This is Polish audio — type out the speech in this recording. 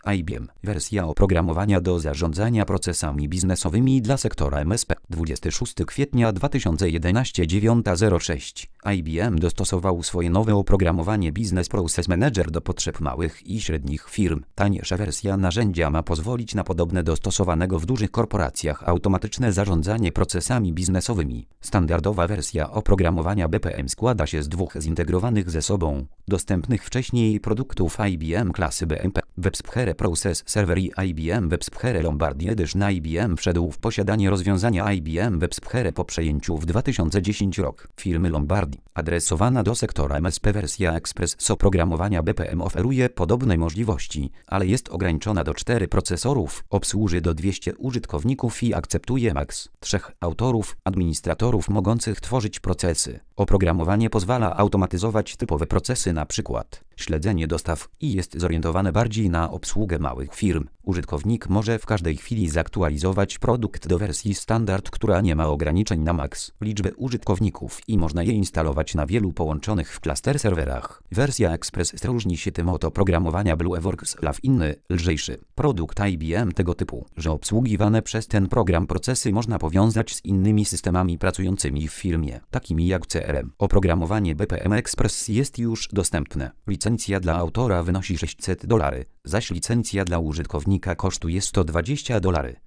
IBM. Wersja oprogramowania do zarządzania procesami biznesowymi dla sektora MSP. 26 kwietnia 2011 9:06. IBM dostosował swoje nowe oprogramowanie Business Process Manager do potrzeb małych i średnich firm. Taniejsza wersja narzędzia ma pozwolić na podobne dostosowanego w dużych korporacjach automatyczne zarządzanie procesami biznesowymi. Standardowa wersja oprogramowania BPM składa się z dwóch zintegrowanych ze sobą, dostępnych wcześniej produktów IBM klasy BMP. WebSphere Process Server i IBM WebSphere Lombardi Edition. IBM wszedł w posiadanie rozwiązania IBM WebSphere po przejęciu w 2010 rok firmy Lombardi. Adresowana do sektora MSP wersja Express z oprogramowania BPM oferuje podobne możliwości, ale jest ograniczona do 4 procesorów, obsłuży do 200 użytkowników i akceptuje maks 3 autorów, administratorów mogących tworzyć procesy. Oprogramowanie pozwala automatyzować typowe procesy, np. śledzenie dostaw i jest zorientowane bardziej na obsługę małych firm. Użytkownik może w każdej chwili zaktualizować produkt do wersji standard, która nie ma ograniczeń na maks liczbę użytkowników i można je instalować na wielu połączonych w klaster serwerach. Wersja Express różni się tym od oprogramowania Blueworks LAW. Inny, lżejszy produkt IBM tego typu, że obsługiwane przez ten program procesy można powiązać z innymi systemami pracującymi w firmie, takimi jak CRM. Oprogramowanie BPM Express jest już dostępne. Licencja dla autora wynosi $600, zaś licencja dla użytkownika kosztuje $120.